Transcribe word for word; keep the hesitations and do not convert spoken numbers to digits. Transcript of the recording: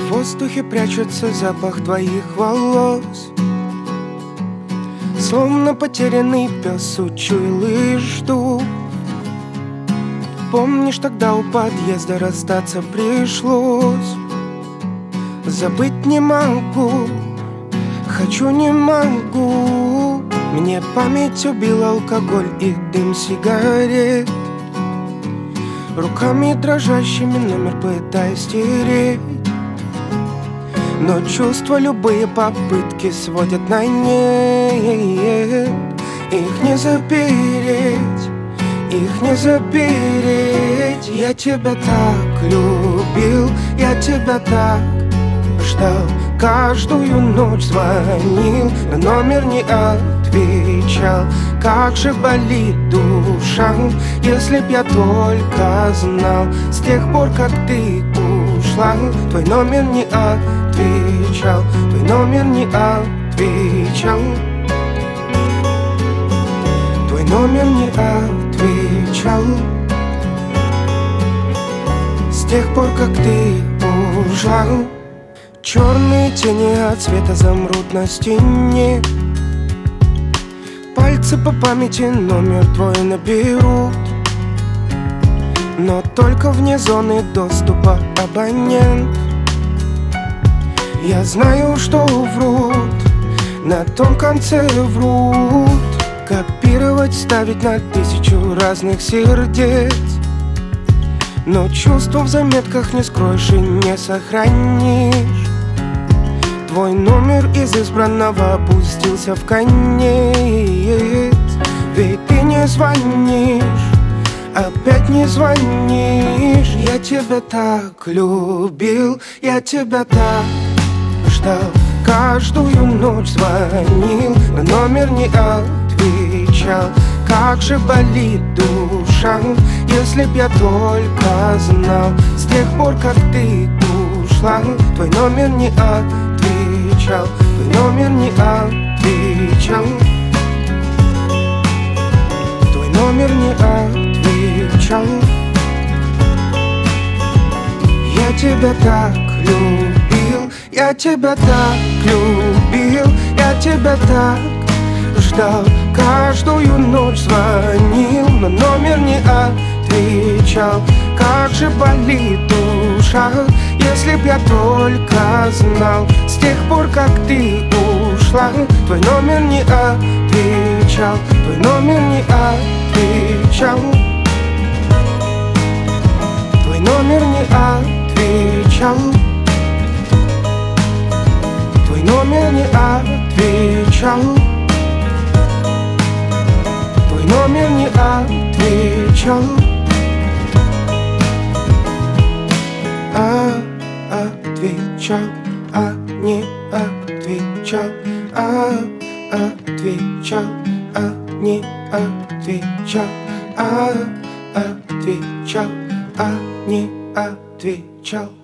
В воздухе прячется запах твоих волос, словно потерянный пес учуял и жду. Помнишь, тогда у подъезда расстаться пришлось? Забыть не могу, хочу не могу. Мне память убил алкоголь и дым сигарет. Руками дрожащими номер пытаюсь стереть, но чувства любые попытки сводят на нет. Их не запереть, их не запереть. Я тебя так любил, я тебя так ждал. Каждую ночь звонил, но номер не отвечал. Как же болит душа, если б я только знал. С тех пор, как ты ушла, твой номер не отвечал, твой номер не отвечал, твой номер не отвечал. С тех пор, как ты ушла, черные тени от света замрут на стене. Пальцы по памяти номер твой наберут, но только вне зоны доступа абонент. Я знаю, что врут, на том конце врут. Копировать, ставить на тысячу разных сердец, но чувства в заметках не скроешь и не сохранишь. Твой номер из избранного опустился в конец. Ведь ты не звонишь, опять не звонишь. Я тебя так любил, я тебя так ждал. Каждую ночь звонил, но номер не отвечал. Как же болит душа, если б я только знал. С тех пор, как ты ушла, твой номер не отвечал, твой номер не отвечал, твой номер не отвечал. Я тебя так любил, я тебя так любил, я тебя так ждал. Каждую ночь звонил, но номер не отвечал. Как же болит душа, если б я только знал. С тех пор, как ты ушла, твой номер не отвечал, твой номер не отвечал, твой номер не отвечал, твой номер не отвечал, твой номер не отвечал. А, отвечал, а не отвечал, а, отвечал, а не отвечал, а, отвечал, а не отвечал.